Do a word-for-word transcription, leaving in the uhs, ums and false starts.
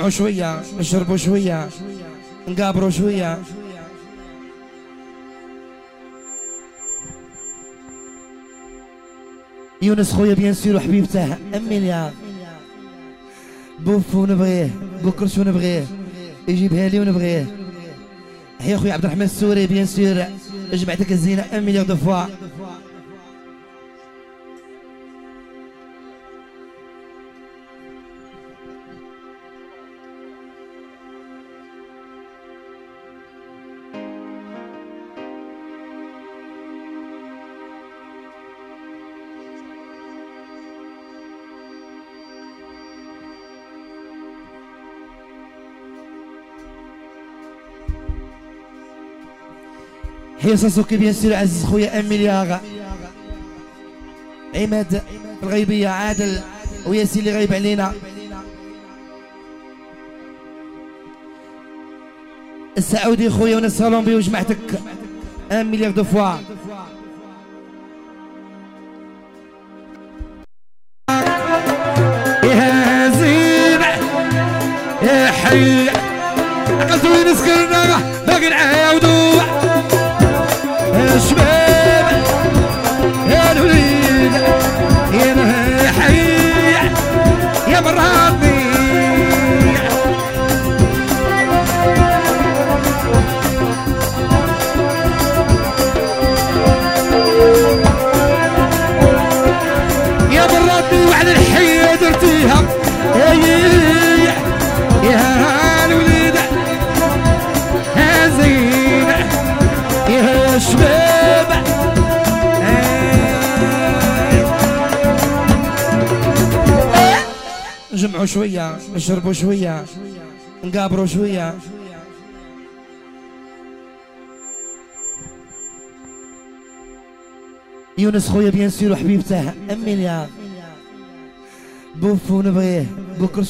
نجمعوا شوية، نشربوا شوية، نقابروا شوية. يونس خويا بيان سور وحبيبته مليار. بوفو نبغيه، بوكرشو نبغيه، يجيبها لي ونبغيه. حيا خويا عبد الرحمن السوري بيان سور، جمعتك الزينة ان مليار دو فوا. حيا ساسوكي بيان سور عزيز خويا ام مليار. عماد الغيبية، عادل وياسين اللي غايب علينا. السعودي خويا ونسهلهم بيه وجمعتك ان مليار دو فوا. يا زين يا حي قلتوا نسكرنا باقي نعاودوا يا شباب يا الوليد يا حي يا مراتي. يا مراتي وعد الحي درتيها يا يا الوليد يا زين يا شباب. نجمعوا شوية، نشربوا شوية، نقابروا شوية. يونس خويا بيان سور وحبيبته ام مليار. بوفو نبغيه، بوكر